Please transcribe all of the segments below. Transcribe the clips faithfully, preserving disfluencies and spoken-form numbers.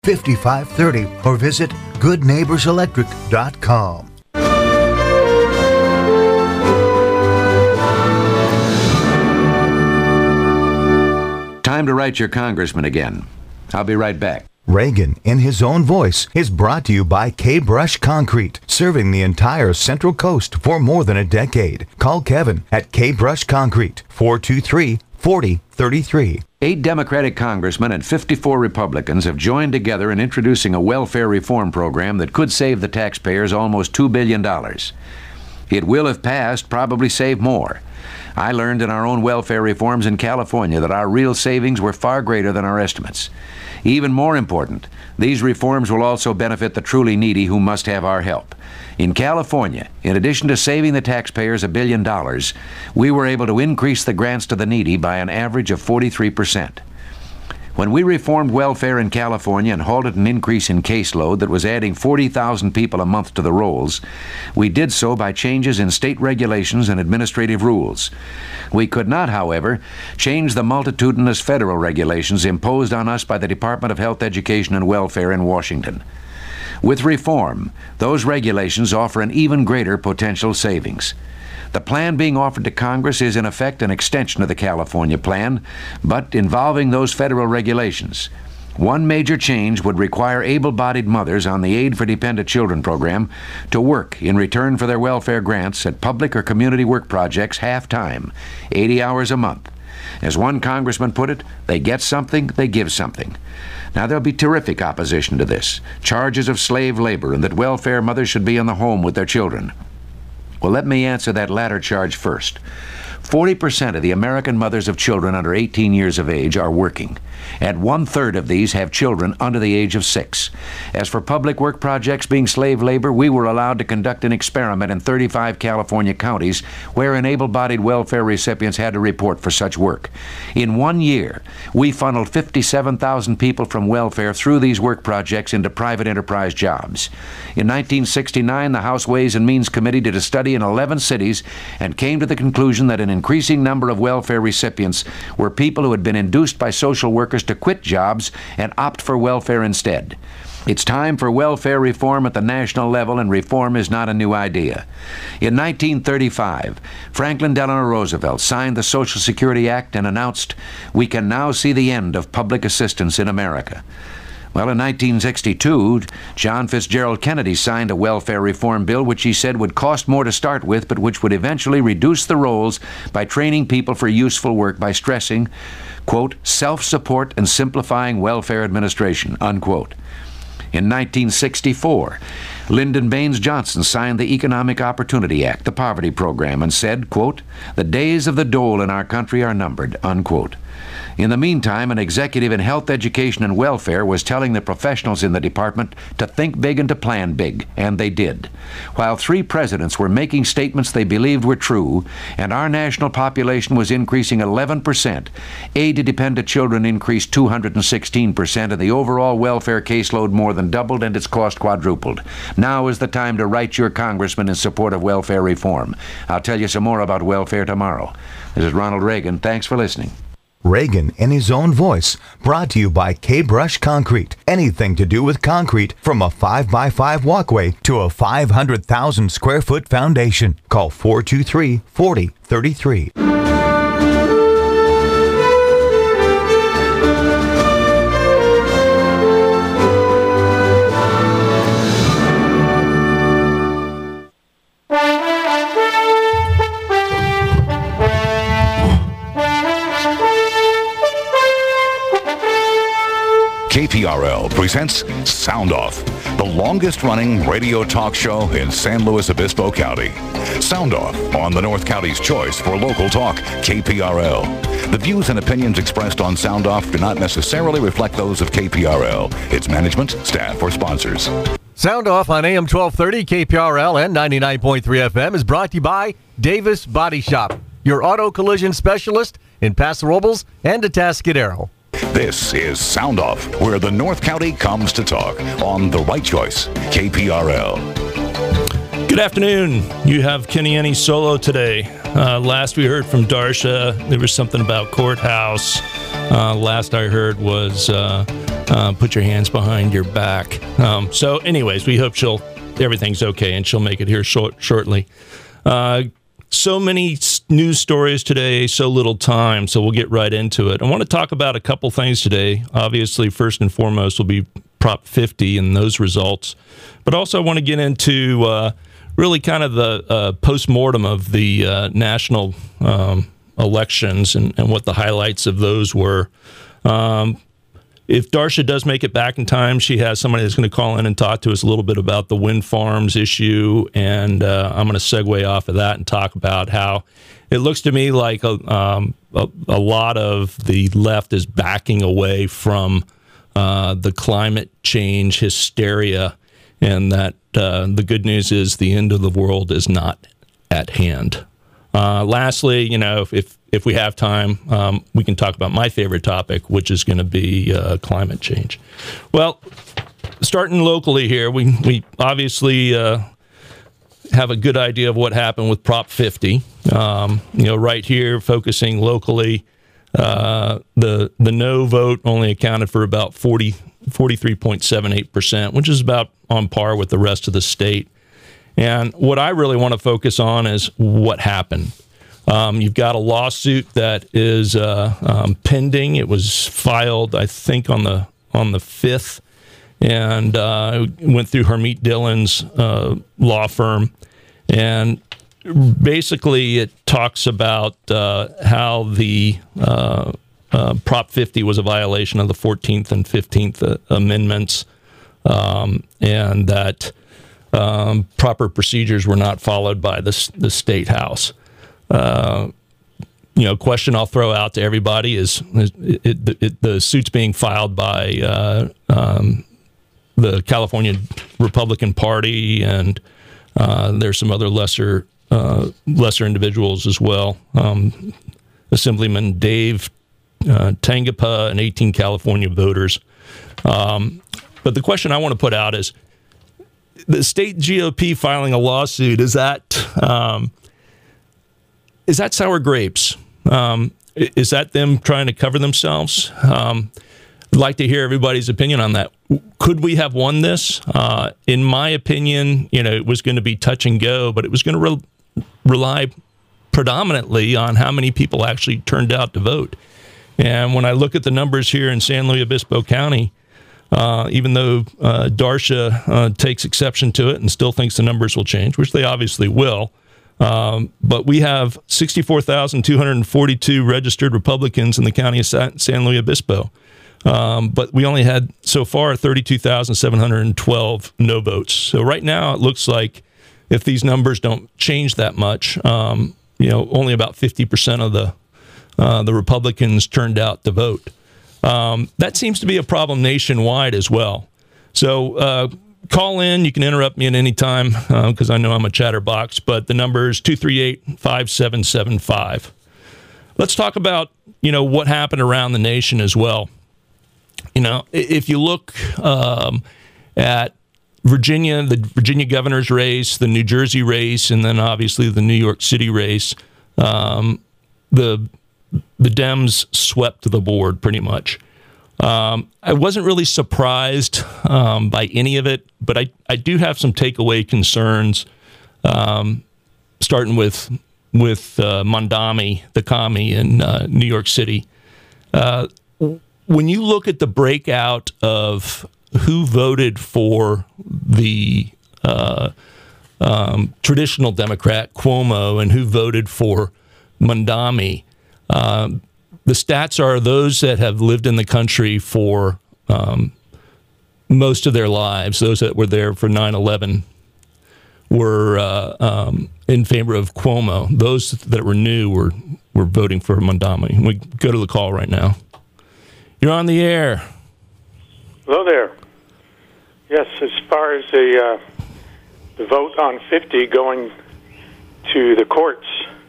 fifty-five thirty or visit good neighbors electric dot com. Time to write your congressman again. I'll be right back. Reagan, in his own voice, is brought to you by K-Brush Concrete, serving the entire Central Coast for more than a decade. Call Kevin at K-Brush Concrete, four two three, four zero three three. Eight Democratic congressmen and fifty-four Republicans have joined together in introducing a welfare reform program that could save the taxpayers almost two billion dollars. It will, if passed, probably save more. I learned in our own welfare reforms in California that our real savings were far greater than our estimates. Even more important, these reforms will also benefit the truly needy who must have our help. In California, in addition to saving the taxpayers a billion dollars, we were able to increase the grants to the needy by an average of forty-three percent. When we reformed welfare in California and halted an increase in caseload that was adding forty thousand people a month to the rolls, we did so by changes in state regulations and administrative rules. We could not, however, change the multitudinous federal regulations imposed on us by the Department of Health, Education, and Welfare in Washington. With reform, those regulations offer an even greater potential savings. The plan being offered to Congress is in effect an extension of the California plan, but involving those federal regulations. One major change would require able-bodied mothers on the Aid for Dependent Children program to work in return for their welfare grants at public or community work projects half-time, eighty hours a month. As one congressman put it, they get something, they give something. Now, there'll be terrific opposition to this, charges of slave labor and that welfare mothers should be in the home with their children. Well, let me answer that latter charge first. forty percent of the American mothers of children under eighteen years of age are working, and one-third of these have children under the age of six. As for public work projects being slave labor, we were allowed to conduct an experiment in thirty-five California counties where able-bodied welfare recipients had to report for such work. In one year, we funneled fifty-seven thousand people from welfare through these work projects into private enterprise jobs. In nineteen sixty-nine, the House Ways and Means Committee did a study in eleven cities and came to the conclusion that an increasing number of welfare recipients were people who had been induced by social workers to quit jobs and opt for welfare instead. It's time for welfare reform at the national level, and reform is not a new idea. In nineteen thirty-five, Franklin Delano Roosevelt signed the Social Security Act and announced, "We can now see the end of public assistance in America." Well, in nineteen sixty-two, John Fitzgerald Kennedy signed a welfare reform bill which he said would cost more to start with, but which would eventually reduce the rolls by training people for useful work by stressing, quote, self-support and simplifying welfare administration, unquote. In nineteen sixty-four, Lyndon Baines Johnson signed the Economic Opportunity Act, the poverty program, and said, quote, "The days of the dole in our country are numbered," unquote. In the meantime, an executive in health, education, and welfare was telling the professionals in the department to think big and to plan big, and they did. While three presidents were making statements they believed were true, and our national population was increasing eleven percent, aid to dependent children increased two hundred sixteen percent, and the overall welfare caseload more than doubled and its cost quadrupled. Now is the time to write your congressman in support of welfare reform. I'll tell you some more about welfare tomorrow. This is Ronald Reagan. Thanks for listening. Reagan, in his own voice, brought to you by K-Brush Concrete. Anything to do with concrete, from a five by five walkway to a five hundred thousand square foot foundation. Call four two three, four zero three three. K P R L presents Sound Off, the longest-running radio talk show in San Luis Obispo County. Sound Off on the North County's choice for local talk, K P R L. The views and opinions expressed on Sound Off do not necessarily reflect those of K P R L, its management, staff, or sponsors. Sound Off on A M twelve thirty, K P R L and ninety-nine point three F M is brought to you by Davis Body Shop, your auto collision specialist in Paso Robles and Atascadero. This is Sound Off, where the North County comes to talk on The Right Choice, K P R L. Good afternoon. You have Kenny Annie solo today. Uh, last we heard from Darsha, there was something about courthouse. Uh, last I heard was uh, uh, put your hands behind your back. Um, so, anyways, we hope she'll everything's okay and she'll make it here short, shortly. Uh, so many news stories today, so little time, so we'll get right into it. I want to talk about a couple things today. Obviously, first and foremost will be Prop fifty and those results, but also I want to get into uh, really kind of the uh, post-mortem of the uh, national um, elections and, and what the highlights of those were. Um, if Darcia does make it back in time, she has somebody that's going to call in and talk to us a little bit about the wind farms issue, and uh, I'm going to segue off of that and talk about how it looks to me like a, um, a, a lot of the left is backing away from uh, the climate change hysteria, and that uh, the good news is the end of the world is not at hand. Uh, lastly, you know, if if we have time, um, we can talk about my favorite topic, which is going to be uh, climate change. Well, starting locally here, we we obviously uh, have a good idea of what happened with Prop fifty. Um, you know, right here, focusing locally, uh, the the no vote only accounted for about forty, forty-three point seven eight percent, which is about on par with the rest of the state. And what I really want to focus on is what happened. Um, you've got a lawsuit that is uh, um, pending. It was filed, I think, on the on the fifth, and uh, went through Harmeet Dillon's uh, law firm. And basically, it talks about uh, how the uh, uh, Prop fifty was a violation of the fourteenth and fifteenth uh, Amendments, um, and that Um, proper procedures were not followed by the, the state house. Uh, you know, question I'll throw out to everybody is, is it, it, it, the suit's being filed by uh, um, the California Republican Party, and uh, there's some other lesser uh, lesser individuals as well. Um, Assemblyman Dave uh, Tangapa and eighteen California voters. Um, but the question I want to put out is, the state G O P filing a lawsuit, is that um, is that sour grapes? Um, is that them trying to cover themselves? Um, I'd like to hear everybody's opinion on that. Could we have won this? Uh, in my opinion, you know, it was going to be touch and go, but it was going to re- rely predominantly on how many people actually turned out to vote. And when I look at the numbers here in San Luis Obispo County, Uh, even though uh, Darcia uh, takes exception to it and still thinks the numbers will change, which they obviously will, um, but we have sixty-four thousand two hundred forty-two registered Republicans in the county of San, San Luis Obispo. Um, but we only had, so far, thirty-two thousand seven hundred twelve no votes. So right now it looks like if these numbers don't change that much, um, you know, only about fifty percent of the uh, the Republicans turned out to vote. Um, that seems to be a problem nationwide as well. So uh, call in. You can interrupt me at any time because uh, I know I'm a chatterbox, but the number is two three eight, five seven seven five. Let's talk about, you know, what happened around the nation as well. You know, if you look um, at Virginia, the Virginia governor's race, the New Jersey race, and then obviously the New York City race, um, the the Dems swept the board pretty much. Um, I wasn't really surprised um, by any of it, but I, I do have some takeaway concerns, um, starting with with uh, Mondami, the commie in uh, New York City. Uh, when you look at the breakout of who voted for the uh, um, traditional Democrat, Cuomo, and who voted for Mondami, Uh, the stats are those that have lived in the country for um, most of their lives, those that were there for nine eleven, were uh, um, in favor of Cuomo. Those that were new were, were voting for Mondami. We go to the call right now. You're on the air. Hello there. Yes, as far as the, uh, the vote on fifty going to the courts,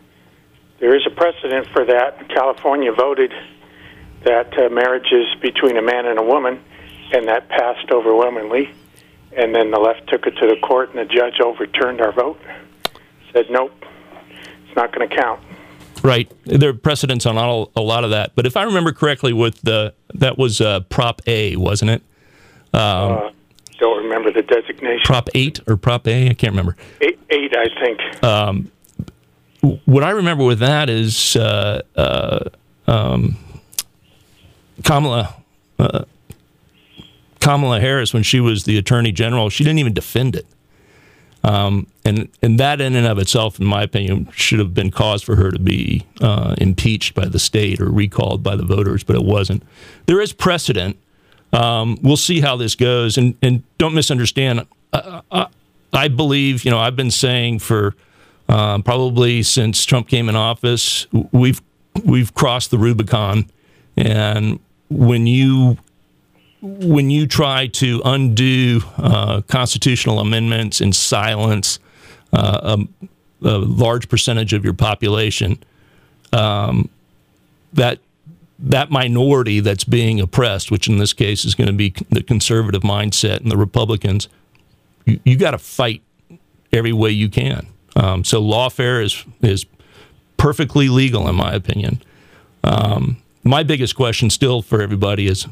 there is a precedent for that. California voted that uh, marriages between a man and a woman, and that passed overwhelmingly. And then the left took it to the court, and the judge overturned our vote. Said, nope, it's not going to count. Right. There are precedents on all, a lot of that. But if I remember correctly, with the that was uh, Prop A, wasn't it? Um, uh, don't remember the designation. Prop eight or Prop A? I can't remember. Eight, eight I think. Um, what I remember with that is uh, uh, um, Kamala uh, Kamala Harris, when she was the Attorney General, she didn't even defend it. Um, and and that in and of itself, in my opinion, should have been cause for her to be uh, impeached by the state or recalled by the voters, but it wasn't. There is precedent. Um, we'll see how this goes. And, and don't misunderstand. I, I, I believe, you know, I've been saying for uh, probably since Trump came in office, we've we've crossed the Rubicon. And when you when you try to undo uh, constitutional amendments and silence uh, a, a large percentage of your population, um, that that minority that's being oppressed, which in this case is going to be the conservative mindset and the Republicans, you, you got to fight every way you can. Um, so lawfare is is perfectly legal, in my opinion. Um, my biggest question still for everybody is,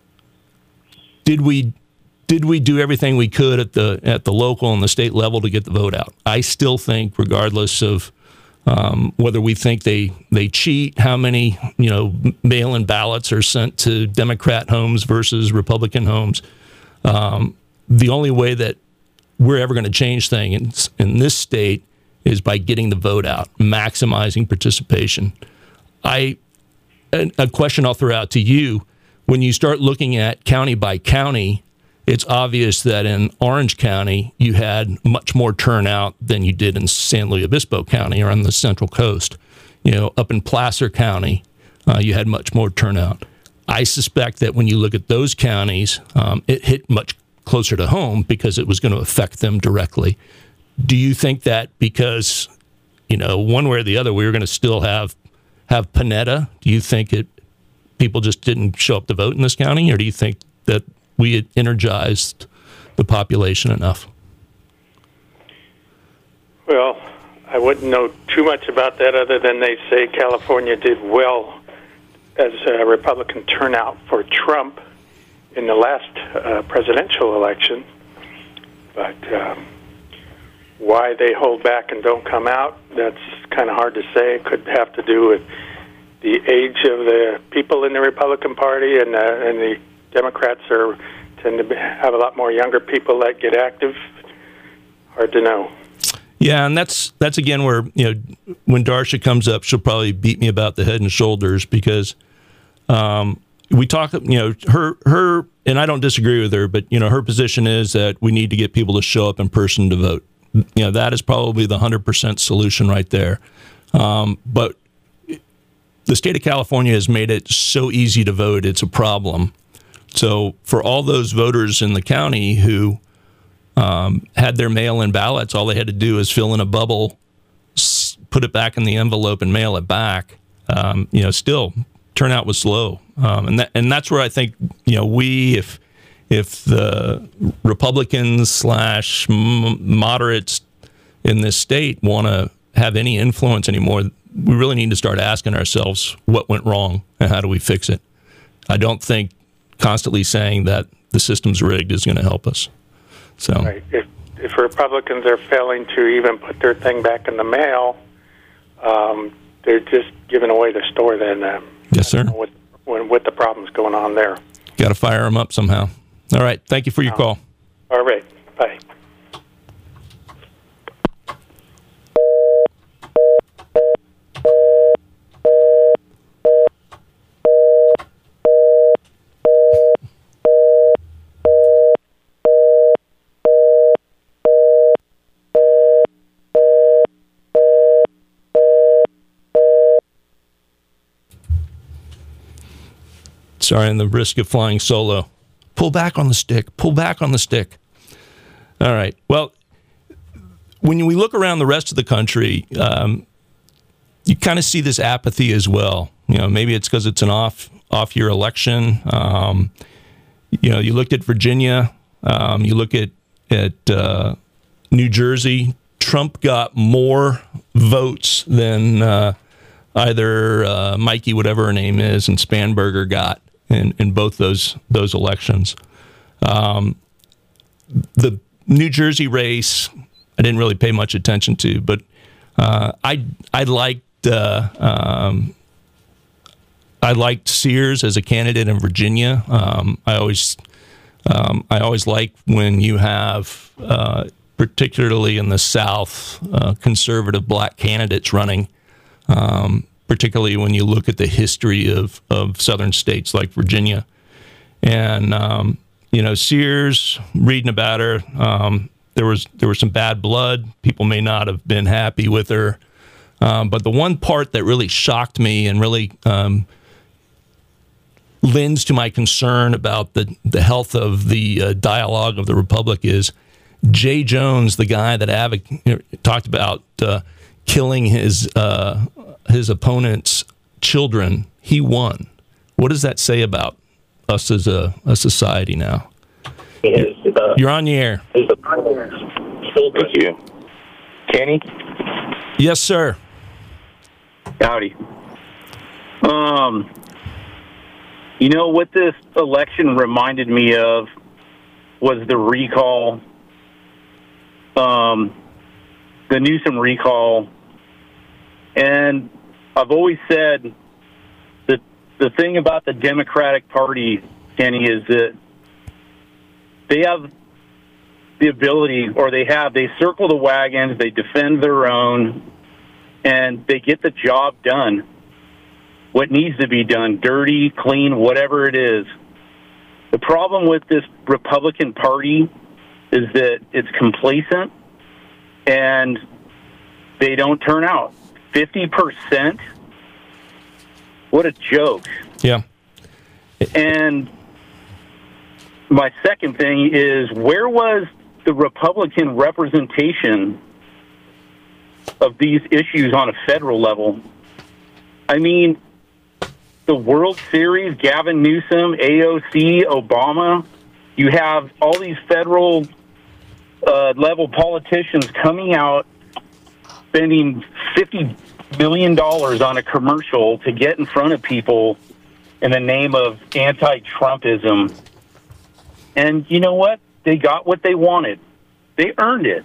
Did we did we do everything we could at the at the local and the state level to get the vote out? I still think, regardless of um, whether we think they they cheat, how many you know mail-in ballots are sent to Democrat homes versus Republican homes, um, the only way that we're ever going to change things in, in this state is by getting the vote out, maximizing participation. I a question I'll throw out to you. When you start looking at county by county, it's obvious that in Orange County, you had much more turnout than you did in San Luis Obispo County or on the Central Coast. You know, up in Placer County, uh, you had much more turnout. I suspect that when you look at those counties, um, it hit much closer to home because it was going to affect them directly. Do you think that because, you know, one way or the other, we were going to still have have Panetta? Do you think it people just didn't show up to vote in this county, or do you think that we had energized the population enough? Well, I wouldn't know too much about that other than they say California did well as a Republican turnout for Trump in the last uh, presidential election. But um, why they hold back and don't come out, that's kind of hard to say. It could have to do with the age of the people in the Republican Party, and uh, and the Democrats are tend to have a lot more younger people that get active. Hard to know. Yeah, and that's that's again where, you know, when Darcia comes up, she'll probably beat me about the head and shoulders because um, we talk, you know, her her and I don't disagree with her, but you know, her position is that we need to get people to show up in person to vote. You know, that is probably the one hundred percent solution right there. Um, but the state of California has made it so easy to vote, it's a problem. So for all those voters in the county who um, had their mail-in ballots, all they had to do is fill in a bubble, put it back in the envelope, and mail it back. Um, you know, still, turnout was slow. Um, and, that, and that's where I think, you know, we, if if the Republicans slash moderates in this state want to have any influence anymore, we really need to start asking ourselves what went wrong and how do we fix it. I don't think constantly saying that the system's rigged is going to help us. So, right. if, if Republicans are failing to even put their thing back in the mail, um, they're just giving away the store then. Uh, yes, sir. With, with the problems going on there. Got to fire them up somehow. All right. Thank you for your call. All right. Bye. Sorry, and the risk of flying solo. Pull back on the stick. Pull back on the stick. All right. Well, when we look around the rest of the country, um, you kind of see this apathy as well. You know, maybe it's because it's an off off year election. Um, you know, you looked at Virginia. Um, you look at at uh, New Jersey. Trump got more votes than uh, either uh, Mikey, whatever her name is, and Spanberger got in, in both those those elections. Um, the New Jersey race, I didn't really pay much attention to, but uh, I I liked uh, um, I liked Sears as a candidate in Virginia. Um, I always um, I always like when you have, uh, particularly in the South, uh, conservative black candidates running. Um, particularly when you look at the history of, of southern states like Virginia. And, um, you know, Sears, reading about her, um, there was there was some bad blood. People may not have been happy with her. Um, but the one part that really shocked me and really um, lends to my concern about the, the health of the uh, dialogue of the Republic is Jay Jones, the guy that advoc- you know, talked about uh, killing his uh, his opponent's children. He won. What does that say about us as a, a society now? Is, uh, You're on the air. Is the Thank you. Kenny? Yes, sir. Howdy. Um, you know what this election reminded me of was the recall, um, the Newsom recall. And I've always said that the thing about the Democratic Party, Kenny, is that they have the ability, or they have, they circle the wagons, they defend their own, and they get the job done. What needs to be done, dirty, clean, whatever it is. The problem with this Republican Party is that it's complacent and they don't turn out. fifty percent? What a joke. Yeah. And my second thing is, where was the Republican representation of these issues on a federal level? I mean, the World Series, Gavin Newsom, A O C, Obama, you have all these federal uh, level politicians coming out spending fifty million dollars on a commercial to get in front of people in the name of anti-Trumpism. And you know what? They got what they wanted. They earned it.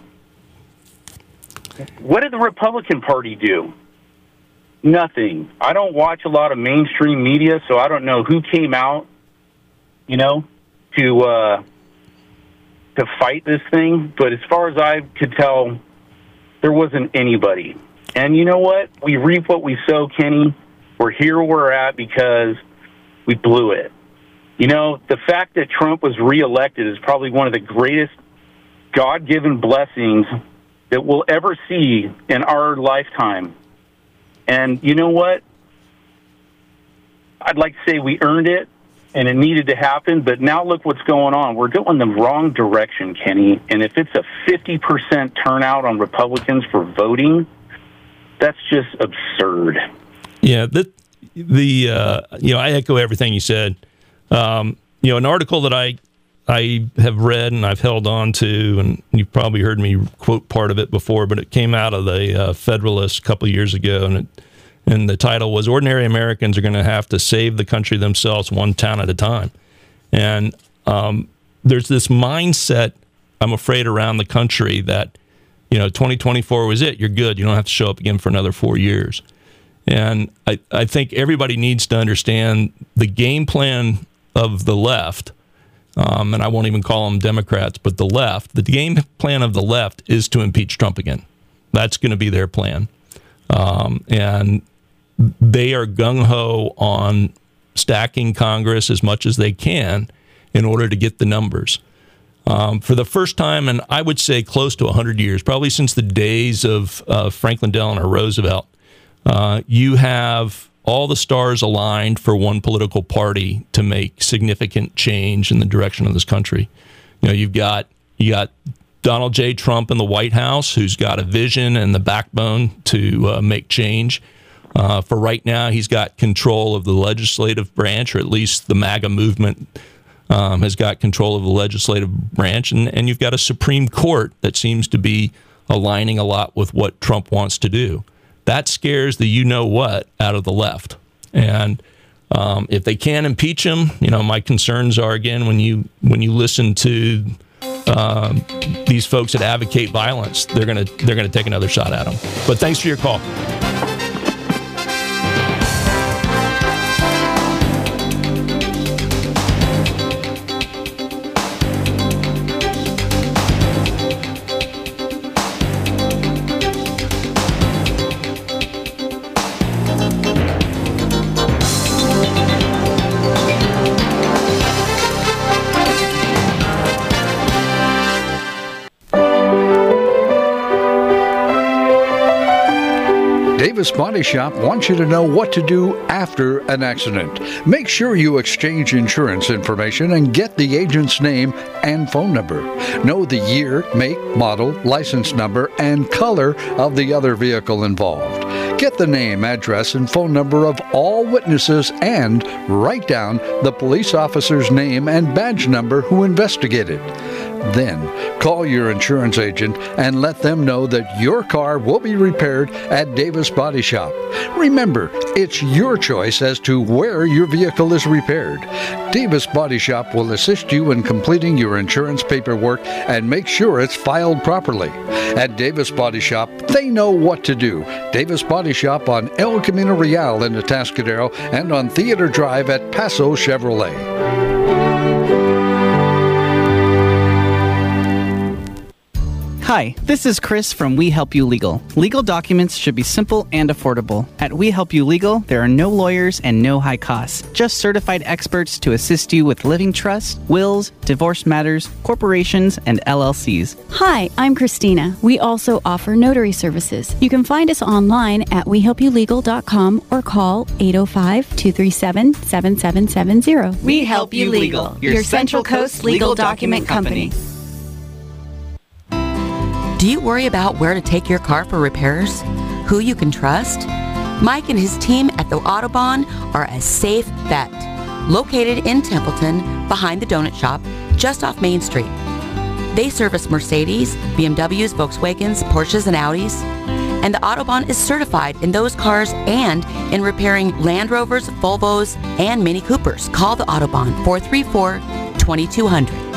What did the Republican Party do? Nothing. I don't watch a lot of mainstream media, so I don't know who came out, you know, to uh, to fight this thing. But as far as I could tell, there wasn't anybody. And you know what? We reap what we sow, Kenny. We're here where we're at because we blew it. You know, the fact that Trump was reelected is probably one of the greatest God-given blessings that we'll ever see in our lifetime. And you know what? I'd like to say we earned it, and it needed to happen, but now look what's going on. We're going the wrong direction, Kenny. And if it's a fifty percent turnout on Republicans for voting, that's just absurd. Yeah, the, the uh, you know, I echo everything you said. Um, you know, an article that I I have read and I've held on to, and you've probably heard me quote part of it before, but it came out of the uh, Federalist a couple of years ago, and it, and the title was "Ordinary Americans are going to have to save the country themselves one town at a time." And um, there's this mindset, I'm afraid, around the country that, you know, twenty twenty-four was it. You're good. You don't have to show up again for another four years. And I, I think everybody needs to understand the game plan of the left. Um, and I won't even call them Democrats, but the left, the game plan of the left is to impeach Trump again. That's going to be their plan. Um, and they are gung-ho on stacking Congress as much as they can in order to get the numbers. Um, for the first time, and I would say close to one hundred years, probably since the days of uh, Franklin Delano Roosevelt, uh, you have all the stars aligned for one political party to make significant change in the direction of this country. You know, you've got you got Donald J. Trump in the White House, who's got a vision and the backbone to uh, make change. Uh, for right now, he's got control of the legislative branch, or at least the MAGA movement um, has got control of the legislative branch. And, and you've got a Supreme Court that seems to be aligning a lot with what Trump wants to do. that scares the you-know-what out of the left. And um, if they can impeach him, you know, my concerns are, again, when you when you listen to um, these folks that advocate violence, they're going to they're going to take another shot at him. But thanks for your call. Davis Body Shop wants you to know what to do after an accident. Make sure you exchange insurance information and get the agent's name and phone number. Know the year, make, model, license number, and color of the other vehicle involved. Get the name, address, and phone number of all witnesses and write down the police officer's name and badge number who investigated. Then, call your insurance agent and let them know that your car will be repaired at Davis Body Shop. Remember, it's your choice as to where your vehicle is repaired. Davis Body Shop will assist you in completing your insurance paperwork and make sure it's filed properly. At Davis Body Shop, they know what to do. Davis Body Shop on El Camino Real in Atascadero and on Theater Drive at Paso Chevrolet. Hi, this is Chris from We Help You Legal. Legal documents should be simple and affordable. At We Help You Legal, there are no lawyers and no high costs. Just certified experts to assist you with living trusts, wills, divorce matters, corporations, and L L Cs. Hi, I'm Christina. We also offer notary services. You can find us online at we help you legal dot com or call eight oh five, two three seven, seven seven seven zero. We Help You Legal, your Central Coast legal document company. Do you worry about where to take your car for repairs? Who you can trust? Mike and his team at the Autobahn are a safe bet. Located in Templeton, behind the donut shop, just off Main Street. They service Mercedes, B M Ws, Volkswagens, Porsches, and Audis. And the Autobahn is certified in those cars and in repairing Land Rovers, Volvos, and Mini Coopers. Call the Autobahn, four three four, two two zero zero.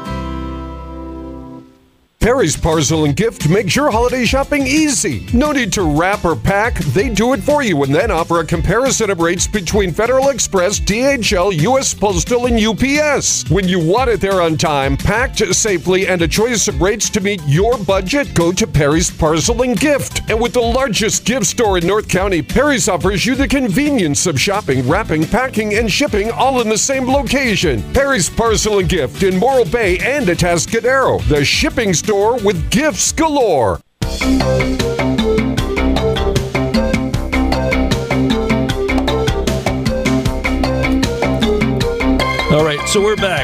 Perry's Parcel and Gift makes your holiday shopping easy. No need to wrap or pack. They do it for you and then offer a comparison of rates between Federal Express, D H L, U S Postal, and U P S. When you want it there on time, packed safely, and a choice of rates to meet your budget, go to Perry's Parcel and Gift. And with the largest gift store in North County, Perry's offers you the convenience of shopping, wrapping, packing, and shipping all in the same location. Perry's Parcel and Gift in Morro Bay and Atascadero. The shipping store with gifts galore. All right, so we're back.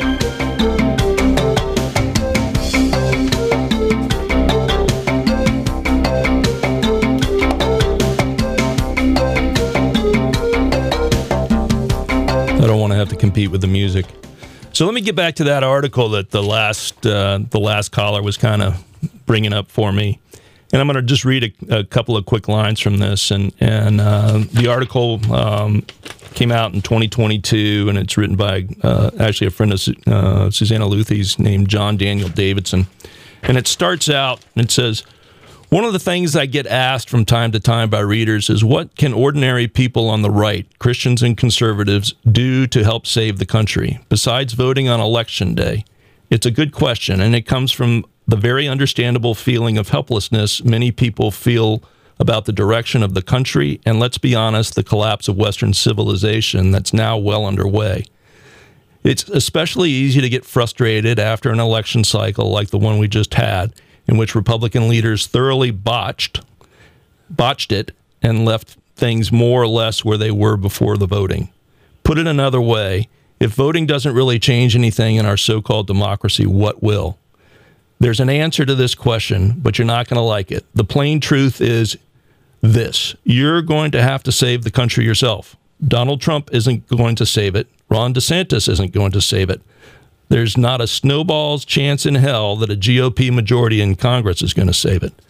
I don't want to have to compete with the music. So let me get back to that article that the last uh, the last caller was kind of bringing up for me, and I'm going to just read a, a couple of quick lines from this. And and uh, the article um, came out in twenty twenty-two, and it's written by uh, actually a friend of uh, Susanna Luthie's named John Daniel Davidson, and it starts out and it says, one of the things I get asked from time to time by readers is what can ordinary people on the right, Christians and conservatives, do to help save the country, besides voting on election day? It's a good question, and it comes from the very understandable feeling of helplessness many people feel about the direction of the country, and let's be honest, the collapse of Western civilization that's now well underway. It's especially easy to get frustrated after an election cycle like the one we just had, in which Republican leaders thoroughly botched, botched it and left things more or less where they were before the voting. Put it another way, if voting doesn't really change anything in our so-called democracy, what will? There's an answer to this question, but you're not going to like it. The plain truth is this: you're going to have to save the country yourself. Donald Trump isn't going to save it. Ron DeSantis isn't going to save it. There's not a snowball's chance in hell that a G O P majority in Congress is going to save it.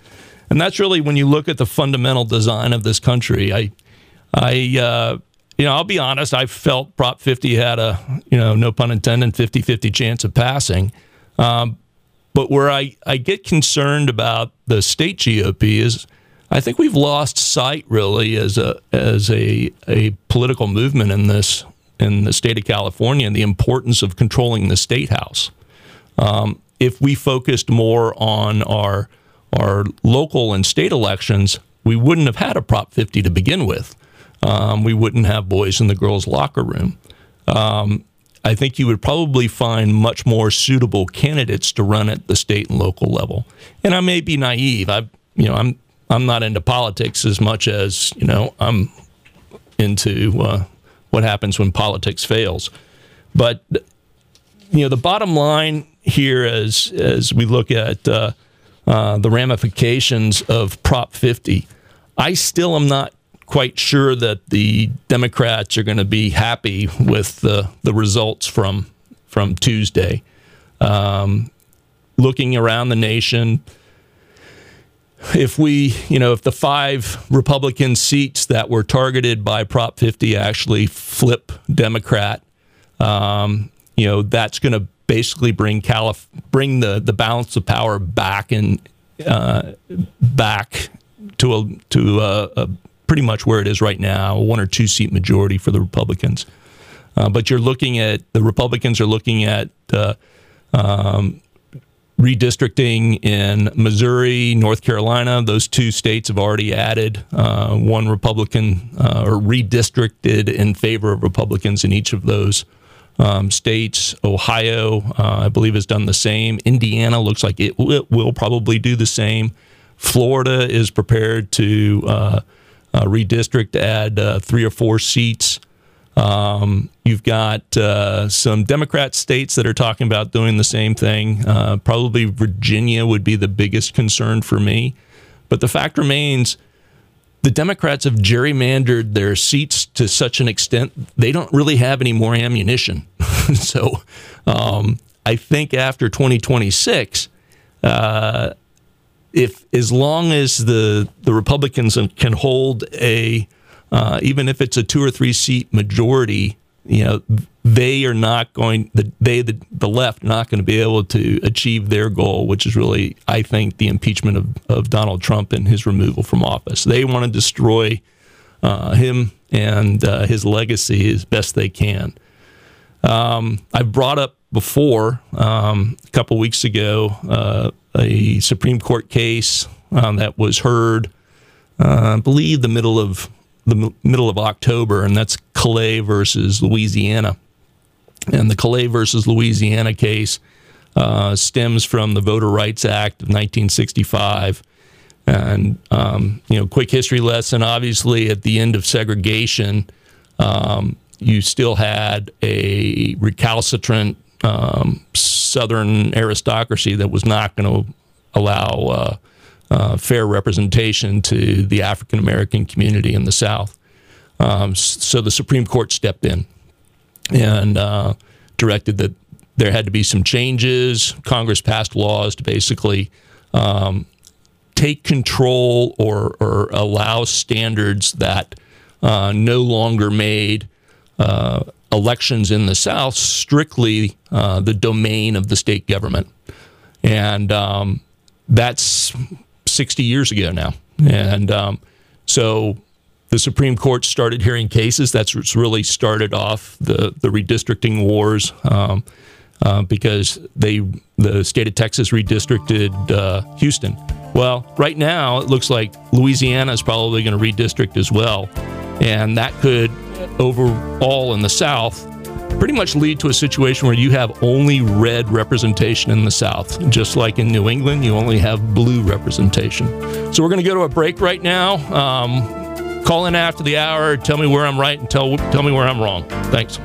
And that's really when you look at the fundamental design of this country. I, I, uh, you know, I'll be honest. I felt Prop fifty had a, you know, no pun intended, fifty-fifty chance of passing. Um, but where I, I get concerned about the state G O P is, I think we've lost sight really as a as a a political movement in this in the state of California and the importance of controlling the state house. Um, if we focused more on our our local and state elections, we wouldn't have had a Prop fifty to begin with. Um, we wouldn't have boys in the girls' locker room. Um, I think you would probably find much more suitable candidates to run at the state and local level. And I may be naive. I, you know, I'm I'm not into politics as much as, you know, I'm into uh, what happens when politics fails. But, you know, the bottom line here as as we look at uh, uh, the ramifications of Prop fifty, I still am not quite sure that the Democrats are going to be happy with the, the results from from Tuesday. Um, looking around the nation, if we, you know, if the five Republican seats that were targeted by Prop fifty actually flip Democrat, um, you know, that's going to basically bring Calif- bring the, the balance of power back in uh, back to a to a, a pretty much where it is right now, a one or two seat majority for the Republicans. Uh, but you're looking at, the Republicans are looking at uh, um, redistricting in Missouri, North Carolina. Those two states have already added uh, one Republican uh, or redistricted in favor of Republicans in each of those um, states. Ohio, uh, I believe, has done the same. Indiana looks like it will, it will probably do the same. Florida is prepared to uh, Uh, redistrict, add uh, three or four seats. Um, you've got uh, some Democrat states that are talking about doing the same thing. Uh, probably Virginia would be the biggest concern for me. But the fact remains, the Democrats have gerrymandered their seats to such an extent, they don't really have any more ammunition. so um, I think after twenty twenty-six, uh, if as long as the the Republicans can hold a uh, even if it's a two or three seat majority, you know, they are not going the they the, the left are not going to be able to achieve their goal, which is really, I think, the impeachment of, of Donald Trump and his removal from office. They want to destroy uh, him and uh, his legacy as best they can. Um, I've brought up before um, a couple weeks ago uh, a Supreme Court case um, that was heard, uh, I believe, the middle of the m- middle of October, and that's Calais versus Louisiana. And the Calais versus Louisiana case uh, stems from the Voter Rights Act of nineteen sixty-five. And, um, you know, quick history lesson, obviously, at the end of segregation, um, you still had a recalcitrant um, Southern aristocracy that was not going to allow uh, uh, fair representation to the African-American community in the South. Um, so the Supreme Court stepped in and uh, directed that there had to be some changes. Congress passed laws to basically um, take control or, or allow standards that uh, no longer made uh, elections in the South strictly uh, the domain of the state government. And um, that's sixty years ago now. And um, so the Supreme Court started hearing cases. That's what's really started off the, the redistricting wars um, uh, because they the state of Texas redistricted uh, Houston. Well, right now, it looks like Louisiana is probably going to redistrict as well. And that could, overall in the South, pretty much lead to a situation where you have only red representation in the South. Just like in New England, you only have blue representation. So we're going to go to a break right now. Um, call in after the hour, tell me where I'm right, and tell, tell me where I'm wrong. Thanks.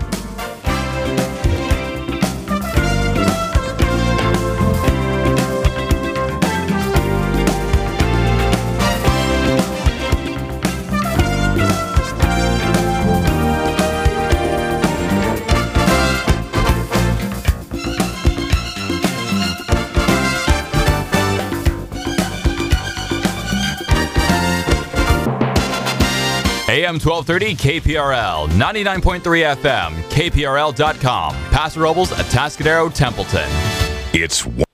A M twelve thirty K P R L, ninety-nine point three F M, K P R L dot com. Paso Robles, Atascadero, Templeton. It's